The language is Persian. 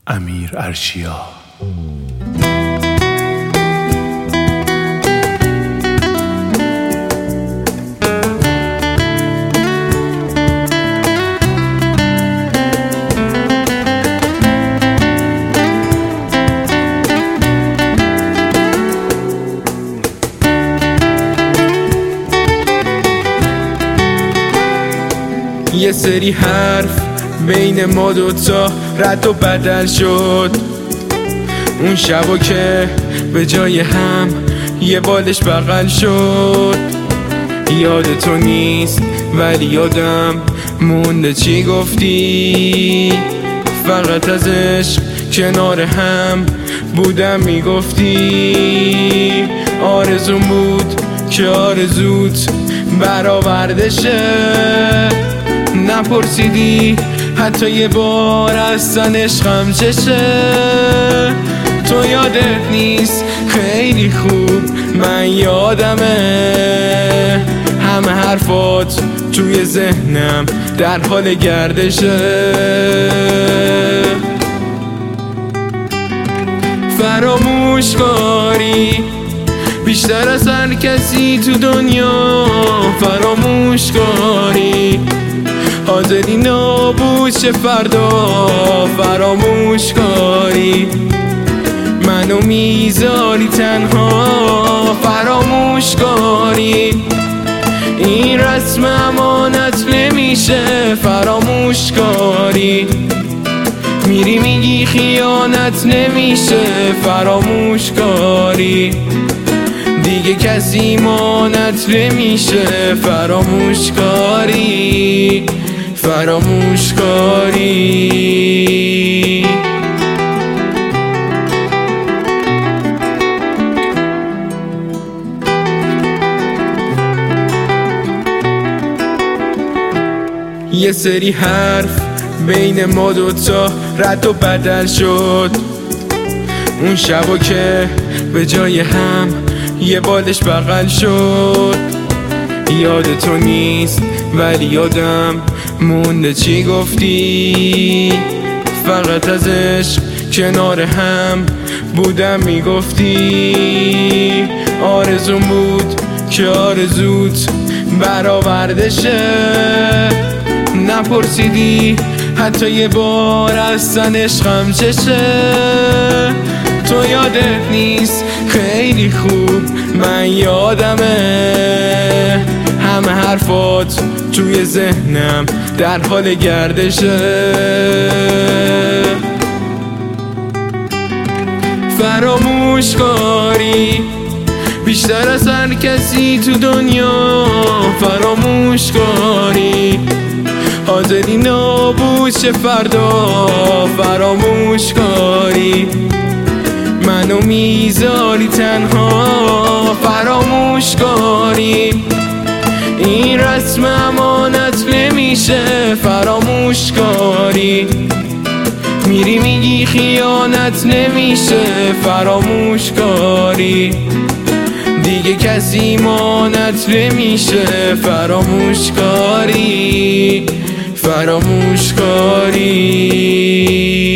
امیر ارشیا. یه سری حرف بین ما دوتا رد و بدل شد. اون شبا که به جای هم یه بالش بغل شد. یاد تو نیست ولی یادم مونده چی گفتی. فقط از عشق کنار هم بودم میگفتی. آرزوم بود که آرزوت برآورده شه. نپرسیدی حتی یه بار اصلا عشقم چشه. تو یادت نیست خیلی خوب من یادمه. همه حرفات توی ذهنم در حال گردشه. فراموش کاری بیشتر از هر کسی تو دنیا. فراموش کاری حاضری نابود شه فردا. فراموش کاری منو میذاری تنها. فراموش کاری این رسم امانت نمیشه. فراموش کاری میری میگی خیانت نمیشه. فراموش کاری دیگه کسی مانت نمیشه. فراموش کاری فراموش کاری. یه سری حرف بین ما دوتا رد و بدل شد. اون شبا که به جای هم یه بالش بغل شد. یاد تو نیست ولی یادم مونده چی گفتی. فقط از عشق کنار هم بودم میگفتی. آرزوم بود که آرزوت برآورده شه. نپرسیدی حتی یه بار اصلا عشقم چشه. تو یادت نیست خیلی خوب من یادمه. همه حرفات توی ذهنم در حال گردشه. فراموش کاری بیشتر از هر کسی تو دنیا. فراموش کاری حاضری نابود شه فردا. فراموش کاری منو میذاری تنها. فراموش کاری این رسم امانت نمیشه. فراموش کاری میری میگی خیانت نمیشه. فراموش کاری دیگه کسی مانت نمیشه. فراموش کاری فراموش کاری.